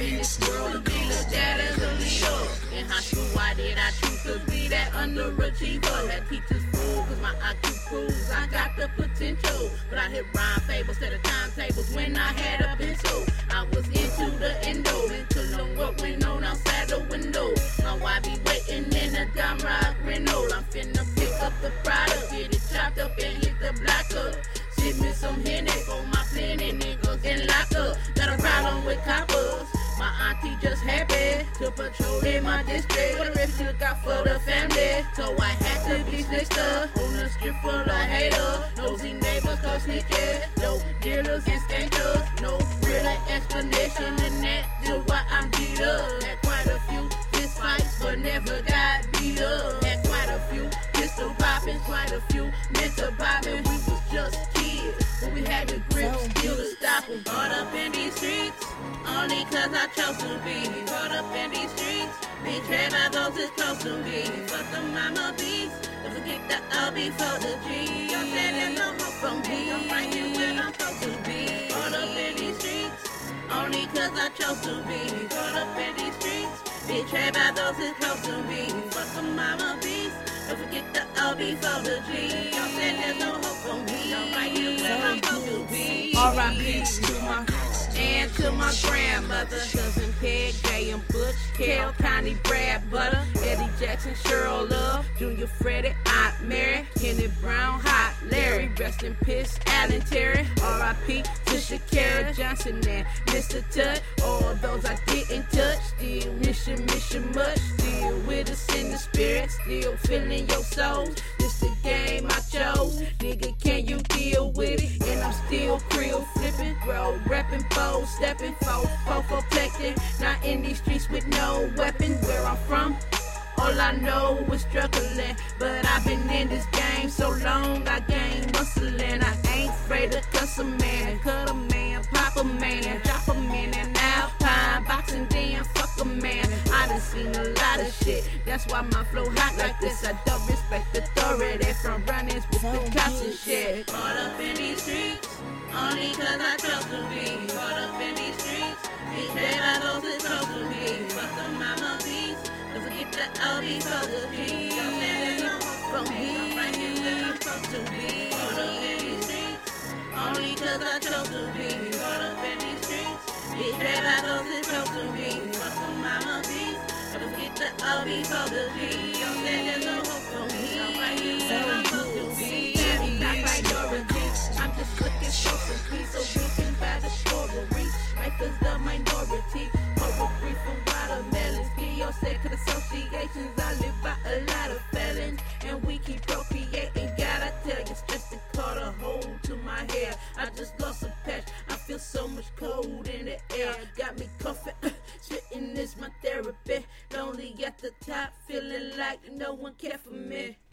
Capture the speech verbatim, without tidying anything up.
in this world to be looked at as a leader. In high school, why did I choose to be that underachiever? Had teachers fool, cause my I Q proves I got the potential. But I hit rhyme fables instead of timetables when I had a pencil. I was into the endo, into on what went on outside the window. My wife be waiting in a dime rock Renault. I'm finna pick up the product, get it chopped up and hit the block up. Ship me some Henny for my plenty, niggas get locked up. Got a problem with coppers. My auntie just happy to patrol in my district. What a rip she look out for the family. So I had to be snitched up on the strip full of haters. Nosy neighbors cause snitches. No dealers and skankers. No real explanation in that. Just why I'm beat up. Had quite a few fist fights but never got beat up. Had quite a few pistol popping, quite a few mental popping. We was just kids, but we had the grip still to stop them. Caught up in these streets, only cause I chose to be. Caught up in these streets, betrayed by those that's close to me. Fuck the mama beats, don't forget the L before the G. Y'all said there's no hope from me, I'm right here where I'm supposed to be. Caught up in these streets, only cause I chose to be. Caught up in these streets, betrayed by those that's close to me. Fuck the mama beats, don't forget the L before the G. Y'all said there's no hope from me, I'm right here where I'm supposed to be. R I P to my and to my grandmother, cousin Peg, Jay and Butch, Kel, Connie, Brad, Butter, Eddie Jackson, Cheryl Love, Junior Freddie, Aunt Mary, Kenny Brown, Hot Larry, rest in peace, Alan Terry, R I P to Shakira Johnson and Mister Tut, all those I didn't touch, still miss you, miss you much, still with us in the spirit, still feeling your souls, this the game I chose, nigga can you deal with it, and I'm still creel flipping, bro, repping, bow stepping, foe, foe protecting, not in these streets with no weapon, where I'm from, all I know is struggling, but I've been in this game so long, I gained muscle and I ain't afraid to cuss a man, cut a man, pop a man, drop a man, and Alpine, boxing, damn, fuck a man, I done seen a lot of shit, that's why my flow hot like this, I don't respect authority from run-ins with the cops and shit, caught up in these streets, only cause I chose to be, caught up in these streets, betrayed by those that close to me, fuck the mama beats, don't forget the L before the G, y'all said there's no hope from me, I'm right here where I'm supposed to be, caught up in these streets, only cause I chose to be, caught up in these streets, betrayed by those that close to me, fuck the mama beats, don't forget the L before the G, y'all said there's no hope from me, I'm right here where I'm supposed to be, not minority, I'm just looking for some peace so we can buy the strawberry, life is the minority, horror brief from watermelons, P O second associations, I live by a lot of felons, and we keep procreating, gotta tell you, stress to cut a hold to my hair, I just lost a patch, I feel so much cold in the air, got me coughing, spitting is my therapy, lonely at the top, feeling like no one care for me.